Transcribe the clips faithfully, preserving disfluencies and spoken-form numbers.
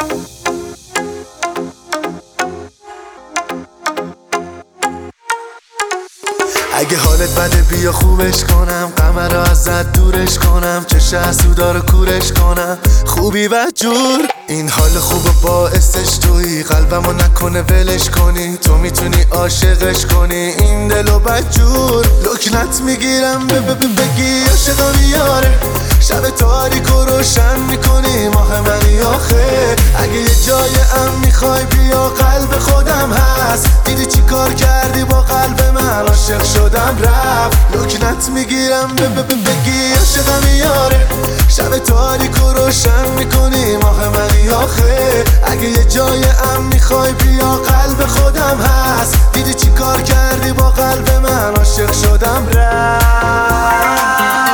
اگه حالت بده بیا خوبش کنم، قمر رو ازت دورش کنم، چه حسودا رو کورش کنم، خوبی و جور. این حال خوب باعثش تویی، قلبمو نکنه ولش کنی، تو میتونی عاشقش کنی این دلو بدجور. لکنت میگیرم بگی عاشقم یاره، شب تاریک و روشن میکنی ماه منی آخه. اگه یه جای ام میخوای بیا قلب خودم هست، دیدی چی کار کردی با قلب من، عاشق شدم رفت. لکنت میگیرم بگی عاشقم یاره، شب تاریک و روشن میکنی ماه منی آخه. اگه یه جای ام میخوای بیا قلب خودم هست، دیدی چی کار کردی با قلب من، عاشق شدم رفت.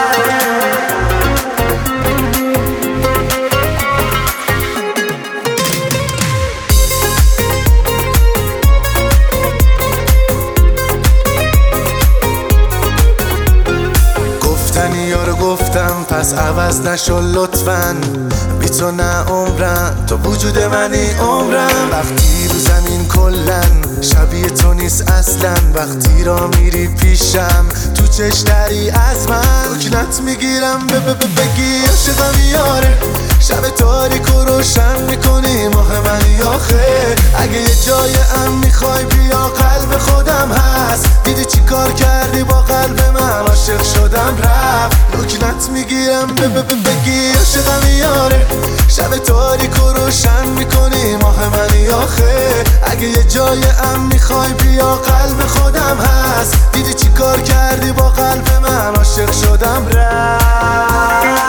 یارو گفتم پس عوض نشو لطفاً، بی تو نه عمرم، تو وجود منی عمرم. وقتی رو زمین کلن شبیه تو نیست اصلا، وقتی را میری پیشم تو چشتری از من. لکنت میگیرم بگی عاشقم یاره، شب تاریک و روشن میکنی ماه منی آخه. اگه یه جای ام میخوای بیا قلب خودم هست، دیدی چی کار کردی با قلب من، عاشق شدم رفت. لکنت میگیرم بگی عاشقم یاره، شب تاریک و روشن میکنی ماه منی آخه. اگه یه جای ام میخوای بیا قلب خودم هست، دیدی چی کار کردی با قلب من، عاشق شدم رفت.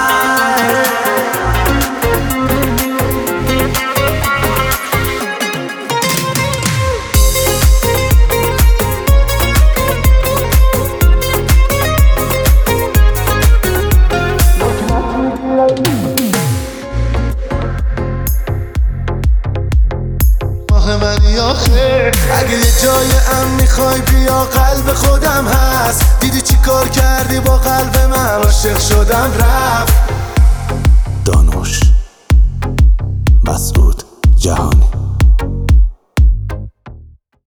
منی آخه. اگه یه جای ام میخوای بیا قلب خودم هست، دیدی چی کار کردی با قلب من، عاشق شدم رفت. دانوش مسعود